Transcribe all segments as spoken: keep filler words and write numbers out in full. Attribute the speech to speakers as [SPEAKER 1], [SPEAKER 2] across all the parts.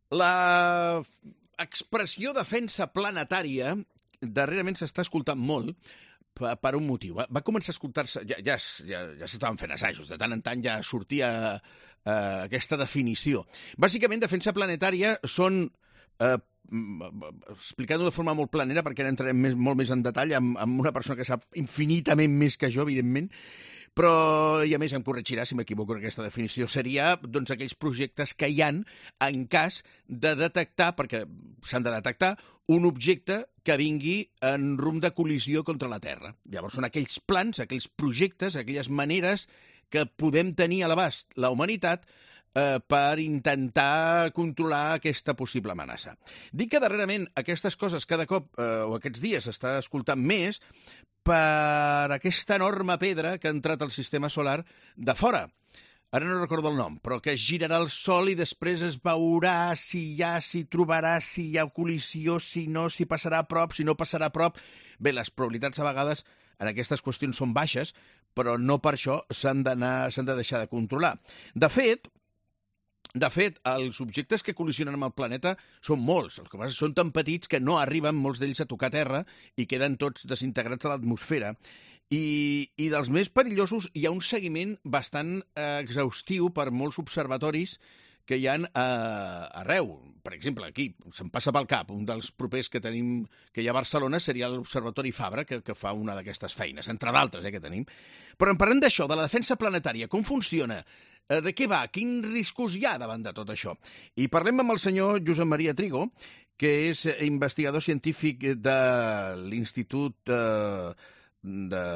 [SPEAKER 1] La expressió defensa planetària darrerament s'està escoltant molt per un motiu. Va començar a escoltar-se, ja, ja, ja, ja s'estaven fent assajos, de tant en tant ja sortia eh, aquesta definició. Bàsicament, defensa planetària són, eh, explicant-ho de forma molt planera, perquè ara entrarem més, molt més en detall amb, amb una persona que sap infinitament més que jo, evidentment, però, i a més em corregirà si m'equivoco en aquesta definició, seria doncs, aquells projectes que hi han en cas de detectar, perquè s'han de detectar, un objecte que vingui en rumb de col·lisió contra la Terra. Llavors són aquells plans, aquells projectes, aquelles maneres que podem tenir a l'abast la humanitat eh, per intentar controlar aquesta possible amenaça. Dic que darrerament aquestes coses cada cop, eh, o aquests dies, s'està escoltant més per aquesta enorme pedra que ha entrat al sistema solar de fora. Ara no recordo el nom, però que girarà el Sol i després es veurà si hi ha, si trobarà, si hi ha col·lisió, si no, si passarà a prop, si no passarà a prop. Bé, les probabilitats a vegades en aquestes qüestions són baixes, però no per això s'han d'anar, s'han de deixar de controlar. De fet, De fet, els objectes que col·lisionen amb el planeta són molts. El que passa són tan petits que no arriben molts d'ells a tocar terra i queden tots desintegrats a l'atmosfera. I, I dels més perillosos hi ha un seguiment bastant eh, exhaustiu per molts observatoris que hi ha eh, arreu. Per exemple, aquí, se'm passa pel cap, un dels propers que tenim que hi ha a Barcelona seria l'Observatori Fabra, que, que fa una d'aquestes feines, entre d'altres eh, que tenim. Però en parlem d'això, de la defensa planetària, com funciona, eh, de què va, quins riscos hi ha davant de tot això. I parlem amb el senyor Josep Maria Trigo, que és investigador científic de l'Institut de... de...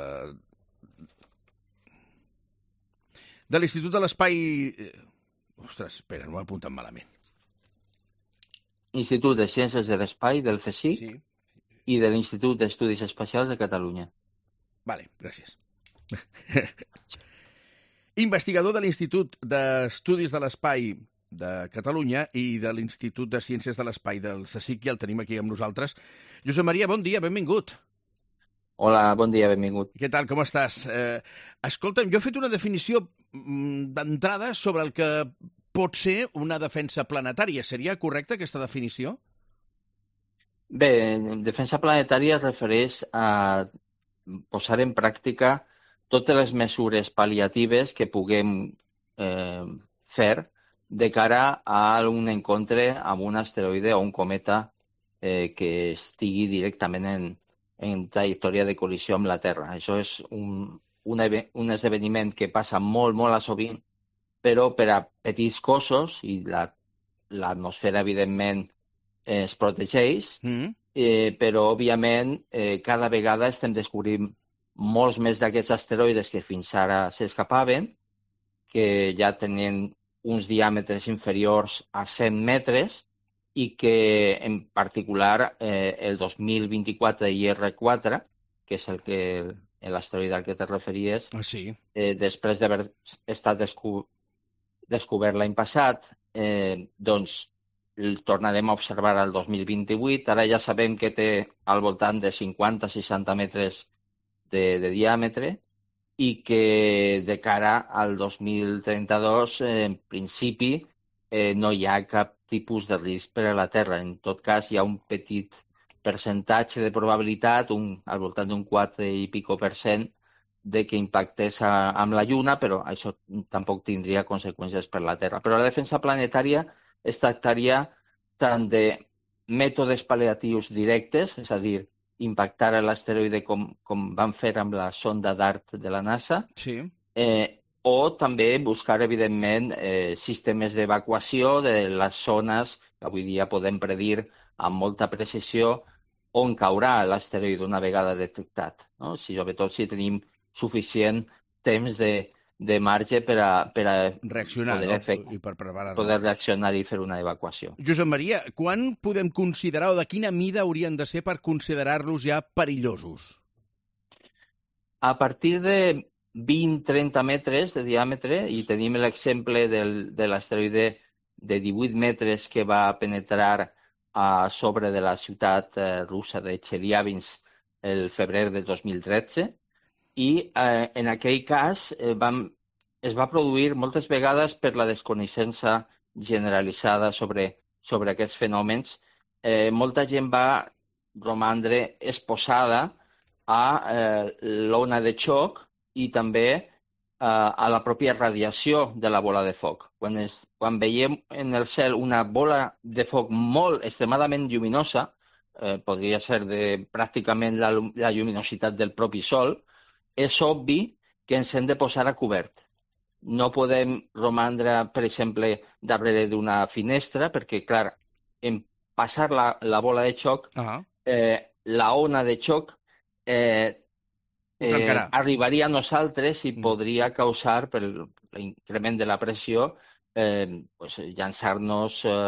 [SPEAKER 1] de l'Institut de l'Espai... Ostres, espera, no ho he apuntat malament.
[SPEAKER 2] Institut de Ciències de l'Espai, del C S I C, sí. I de l'Institut d'Estudis Espacials de Catalunya.
[SPEAKER 1] Vale, gràcies. Investigador de l'Institut d'Estudis de l'Espai de Catalunya i de l'Institut de Ciències de l'Espai del C S I C, i el tenim aquí amb nosaltres. Josep Maria, bon dia, benvingut.
[SPEAKER 2] Hola, bon dia, benvingut.
[SPEAKER 1] Què tal, com estàs? Eh, escolta'm, jo he fet una definició d'entrada sobre el que pot ser una defensa planetària. Seria correcta aquesta definició?
[SPEAKER 2] Bé, defensa planetària es refereix a posar en pràctica totes les mesures pal·liatives que puguem eh, fer de cara a un encontre amb un asteroide o un cometa eh, que estigui directament en en trajectòria de col·lisió amb la Terra. Això és un, un, un esdeveniment que passa molt, molt a sovint, però per a petits cossos, i l'atmosfera, la, evidentment, es protegeix, mm. eh, però, òbviament, eh, cada vegada estem descobrint molts més d'aquests asteroides que fins ara s'escapaven, que ja tenen uns diàmetres inferiors a cent metres, i que, en particular, eh, el dos mil vint-i-quatre I R quatre, que és el que l'asteroide al que te referies,
[SPEAKER 1] ah, sí.
[SPEAKER 2] eh, després d'haver estat desco descobert l'any passat, eh, doncs el tornarem a observar el dos mil vint-i-vuit. Ara ja sabem que té al voltant de cinquanta a seixanta metres de, de diàmetre i que de cara al dos mil trenta-dos, eh, en principi, eh, no hi ha cap tipus de risc per a la Terra. En tot cas, hi ha un petit percentatge de probabilitat, un, al voltant d'un quatre i pico per cent, de que impactés a, amb la Lluna, però això tampoc tindria conseqüències per la Terra. Però la defensa planetària es tractaria tant de mètodes pal·liatius directes, és a dir, impactar a l'asteroide com, com van fer amb la sonda DART de la NASA,
[SPEAKER 1] sí.
[SPEAKER 2] eh, o també buscar, evidentment, eh, sistemes d'evacuació de les zones que avui dia podem predir amb molta precisió on caurà l'asteroide una vegada detectat, no? Si, sobretot si tenim suficient temps de, de marge per a, per a
[SPEAKER 1] reaccionar,
[SPEAKER 2] poder,
[SPEAKER 1] no? I per preparar-nos.
[SPEAKER 2] poder reaccionar i fer una evacuació.
[SPEAKER 1] Josep Maria, quan podem considerar o de quina mida haurien de ser per considerar-los ja perillosos?
[SPEAKER 2] A partir de vint a trenta metres de diàmetre, i tenim l'exemple de l'asteroide de divuit metres que va penetrar a sobre de la ciutat eh, russa de Chelyabinsk el febrer de dos mil tretze, i eh, en aquell cas eh, vam, es va produir moltes vegades per la desconeixença generalitzada sobre sobre aquests fenòmens, eh, molta gent va romandre exposada a eh, l'ona de xoc i també eh, a la pròpia radiació de la bola de foc. Quan, es, quan veiem en el cel una bola de foc molt extremadament lluminosa, eh, podria ser de pràcticament la, la lluminositat del propi Sol, és obvi que ens hem de posar a cobert. No podem romandre, per exemple, darrere d'una finestra, perquè, clar, en passar la, la bola de xoc, uh-huh. eh, la ona de xoc eh, eh, arribaria a nosaltres i mm. podria causar, per l'increment de la pressió, eh, pues, llançar-nos eh,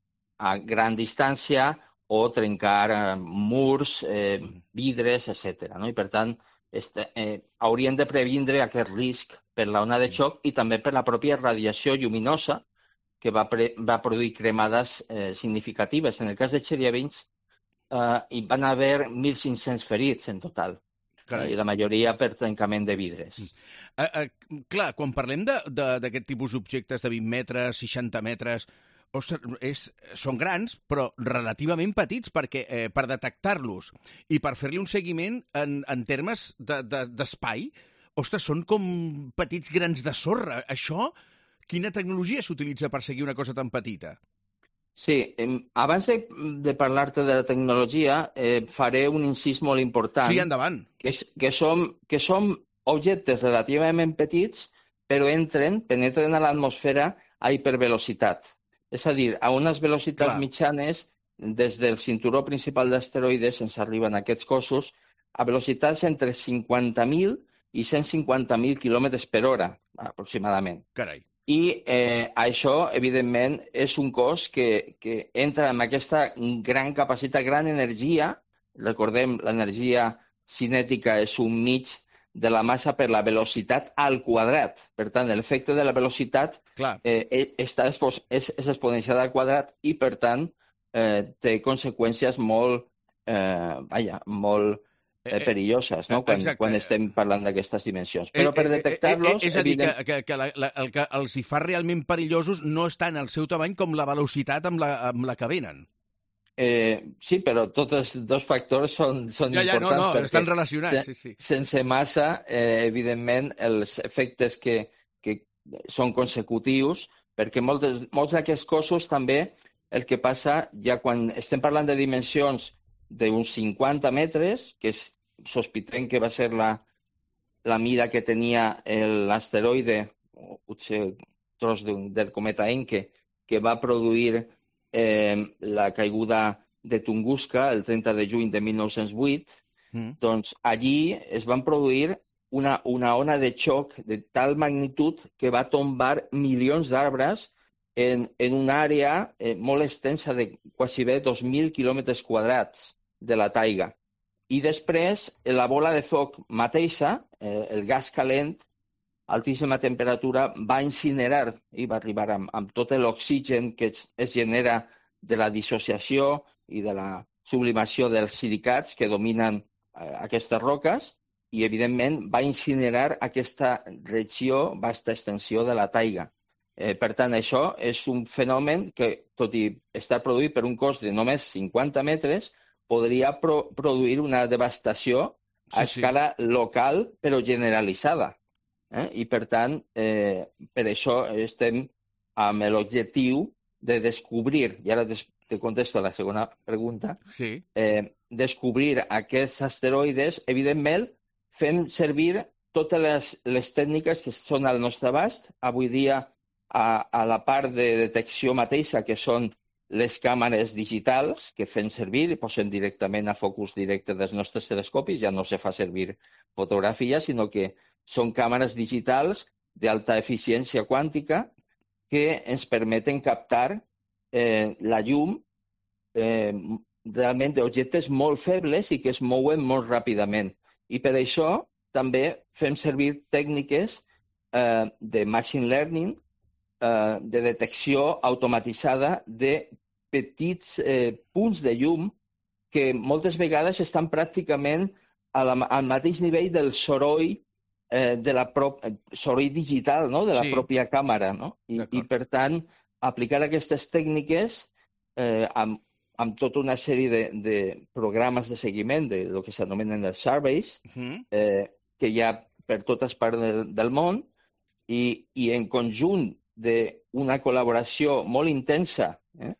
[SPEAKER 2] a gran distància o trencar eh, murs, eh, vidres, etcètera. No? I, per tant, este, eh, haurien de previndre aquest risc per la ona de xoc i també per la pròpia radiació lluminosa que va, pre va produir cremades eh, significatives. En el cas de Chelyabinsk eh, hi van haver mil cinc-cents ferits en total. Carai. I la majoria per trencament de vidres.
[SPEAKER 1] Uh, uh, clar, quan parlem d'aquest tipus d'objectes de vint metres, seixanta metres, ostres, és, són grans, però relativament petits, perquè eh, per detectar-los i per fer-li un seguiment en, en termes d'espai, de, de, ostres, són com petits grans de sorra. Això, quina tecnologia s'utilitza per seguir una cosa tan petita?
[SPEAKER 2] Sí, abans de, de parlar-te de la tecnologia, eh, faré un incís molt important.
[SPEAKER 1] Sí, endavant.
[SPEAKER 2] Que, que, som, que som objectes relativament petits, però entren, penetren a l'atmosfera a hipervelocitat. És a dir, a unes velocitats Clar. mitjanes, des del cinturó principal d'asteroides ens arriben aquests cossos a velocitats entre cinquanta mil i cent cinquanta mil quilòmetres per hora, aproximadament.
[SPEAKER 1] Carai.
[SPEAKER 2] I eh, això, evidentment, és un cos que, que entra amb aquesta gran capacitat, gran energia. Recordem, l'energia cinètica és un mig de la massa per la velocitat al quadrat. Per tant, l'efecte de la velocitat eh, està és, és exponencial al quadrat i, per tant, eh, té conseqüències molt, eh, vaja, molt Eh, perilloses, no? quan, quan estem parlant d'aquestes dimensions. Però per detectar-los...
[SPEAKER 1] Eh, eh, eh, és a dir, evident... que, que, la, la, el que els hi fa realment perillosos no és tant el seu tamany com la velocitat amb la, amb la que venen.
[SPEAKER 2] Eh, sí, però tots els dos factors són, són
[SPEAKER 1] ja, ja,
[SPEAKER 2] importants.
[SPEAKER 1] No, no, estan relacionats,
[SPEAKER 2] sen,
[SPEAKER 1] sí, sí.
[SPEAKER 2] Sense massa, eh, evidentment, els efectes que, que són consecutius, perquè molts, molts d'aquests cossos també, el que passa, ja quan estem parlant de dimensions d'uns cinquanta metres, que és, sospitem que va ser la, la mida que tenia l'asteroide, o potser tros del cometa Encke, que va produir eh, la caiguda de Tunguska el trenta de juny de mil nou-cents vuit, mm. doncs allí es van produir una, una ona de xoc de tal magnitud que va tombar milions d'arbres en, en una àrea eh, molt extensa de quasi bé dos mil quilòmetres quadrats de la taiga. I després, la bola de foc mateixa, eh, el gas calent, a altíssima temperatura, va incinerar i va arribar amb, amb tot l'oxigen que es, es genera de la dissociació i de la sublimació dels silicats que dominen eh, aquestes roques i, evidentment, va incinerar aquesta regió, vasta extensió de la taiga. Eh, per tant, això és un fenomen que, tot i estar produït per un cos de només cinquanta metres, podria pro produir una devastació a sí, escala sí. local, però generalitzada. Eh? I, per tant, eh, per això estem amb l'objectiu de descobrir, i ara te contesto la segona pregunta,
[SPEAKER 1] sí.
[SPEAKER 2] eh, descobrir aquests asteroides, evidentment, fem servir totes les, les tècniques que són al nostre abast. Avui dia, a, a la part de detecció mateixa, que són les càmeres digitals que fem servir i posem directament a focus directe dels nostres telescopis, ja no se fa servir fotografia, sinó que són càmeres digitals d'alta eficiència quàntica que ens permeten captar eh, la llum eh, realment d'objectes molt febles i que es mouen molt ràpidament. I per això també fem servir tècniques eh, de machine learning, eh, de detecció automatitzada de petits eh, punts de llum que moltes vegades estan pràcticament a la, al mateix nivell del soroll, eh, de la prop, soroll digital, no? De la sí. pròpia càmera. No? I, I, per tant, aplicar aquestes tècniques eh, amb, amb tota una sèrie de, de programes de seguiment de lo que s'anomenen els surveys,
[SPEAKER 1] Mm.
[SPEAKER 2] eh, que hi ha per totes parts del, del món, i, i en conjunt d'una col·laboració molt intensa, eh,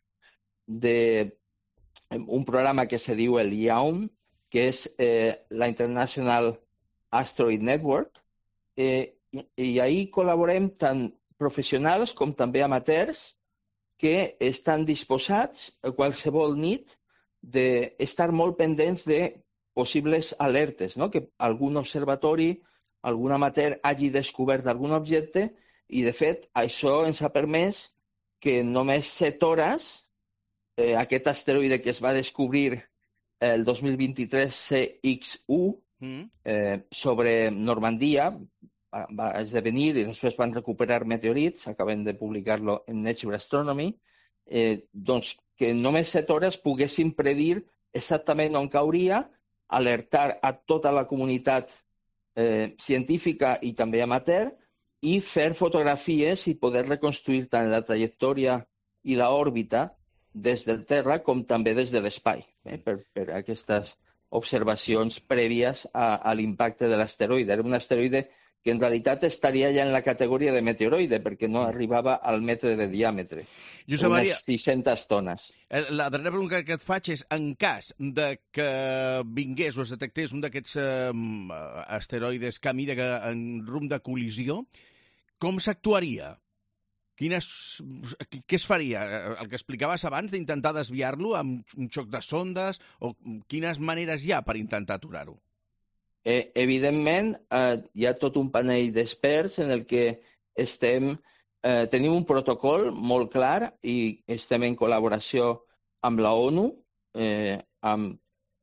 [SPEAKER 2] de un programa que se diu el I A U M, que és eh, la International Asteroid Network, eh, i, i ahí col·laborem tant professionals com també amateurs que estan disposats a qualsevol nit d'estar molt pendents de possibles alertes, no? Que algun observatori, algun amateur hagi descobert algun objecte, i de fet això ens ha permès que en només set hores eh, aquest asteroide que es va descobrir el dos mil vint-i-tres, C X u,
[SPEAKER 1] Mm.
[SPEAKER 2] eh, sobre Normandia, va, va esdevenir i després van recuperar meteorits, acabem de publicar-lo en Nature Astronomy, eh, doncs que en només set hores poguéssim predir exactament on cauria, alertar a tota la comunitat eh, científica i també amateur, i fer fotografies i poder reconstruir tant la trajectòria i l'òrbita des del terra com també des de l'espai, eh, per, per aquestes observacions prèvies a, a l'impacte de l'asteroide. Era un asteroide que en realitat estaria ja en la categoria de meteoroide, perquè no arribava al metre de diàmetre,
[SPEAKER 1] Josep Maria,
[SPEAKER 2] unes sis-centes tones.
[SPEAKER 1] la darrera pregunta que et faig és, en cas de que vingués o es detectés un d'aquests eh, asteroides que mira que en rumb de col·lisió, com s'actuaria? Quines, què es faria? El que explicaves abans d'intentar desviar-lo amb un xoc de sondes, o quines maneres hi ha per intentar aturar-ho?
[SPEAKER 2] Eh, evidentment, eh, hi ha tot un panell d'experts en el que estem, eh, tenim un protocol molt clar i estem en col·laboració amb la ONU, eh, amb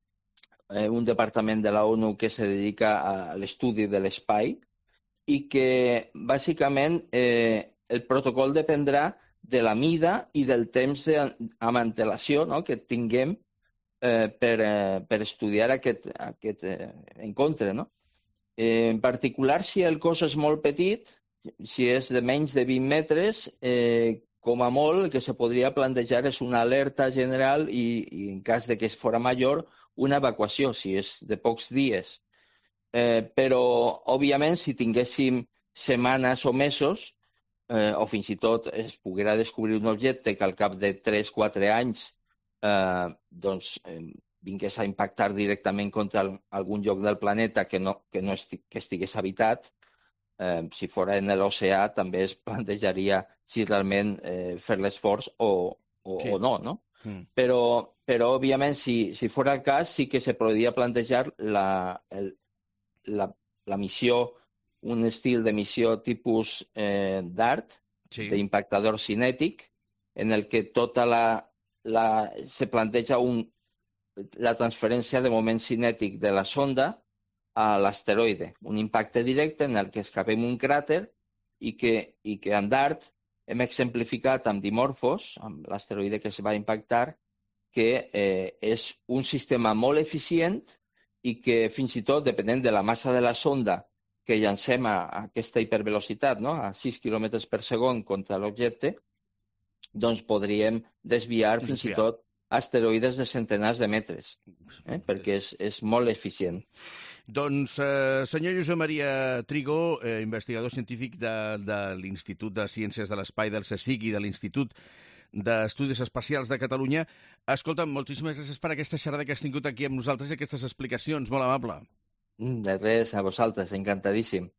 [SPEAKER 2] eh, un departament de la ONU que se dedica a l'estudi de l'espai, i que bàsicament eh, el protocol dependrà de la mida i del temps amb antelació, no?, que tinguem eh, per, eh, per estudiar aquest, aquest eh, encontre, no? Eh, en particular, si el cos és molt petit, si és de menys de vint metres, eh, com a molt, el que se podria plantejar és una alerta general i, i en cas de que es fora major, una evacuació, si és de pocs dies. Eh, però, òbviament, si tinguéssim setmanes o mesos, eh, o fins i tot es poguera descobrir un objecte que al cap de tres o quatre anys eh, doncs, eh, vingués a impactar directament contra el, algun lloc del planeta que no, que no esti, que estigués habitat, eh, si fora en l'oceà també es plantejaria si realment eh, fer l'esforç o, o,
[SPEAKER 1] Sí.
[SPEAKER 2] o no, no?
[SPEAKER 1] Mm.
[SPEAKER 2] Però, però òbviament, si, si fora el cas, sí que se podria plantejar la, el, la, la missió, un estil de missió tipus eh, DART,
[SPEAKER 1] Sí.
[SPEAKER 2] d'impactador cinètic, en el que tota la, la, se planteja un, la transferència de moment cinètic de la sonda a l'asteroide, un impacte directe en el que escapem un cràter i que, i que en DART hem exemplificat amb Dimorphos, amb l'asteroide que es va impactar, que eh, és un sistema molt eficient i que fins i tot, depenent de la massa de la sonda que llancem a, a aquesta hipervelocitat, no?, a sis quilòmetres per segon contra l'objecte, doncs podríem desviar fins i
[SPEAKER 1] Desviar.
[SPEAKER 2] tot asteroides de centenars de metres, eh? perquè és, és molt eficient.
[SPEAKER 1] Doncs, eh, senyor Josep Maria Trigo, eh, investigador científic de, de l'Institut de Ciències de l'Espai del CSIC i de l'Institut d'Estudis Espacials de Catalunya, escolta'm, moltíssimes gràcies per aquesta xerrada que has tingut aquí amb nosaltres i aquestes explicacions. Molt amable.
[SPEAKER 2] De res, a vosaltres, encantadíssim.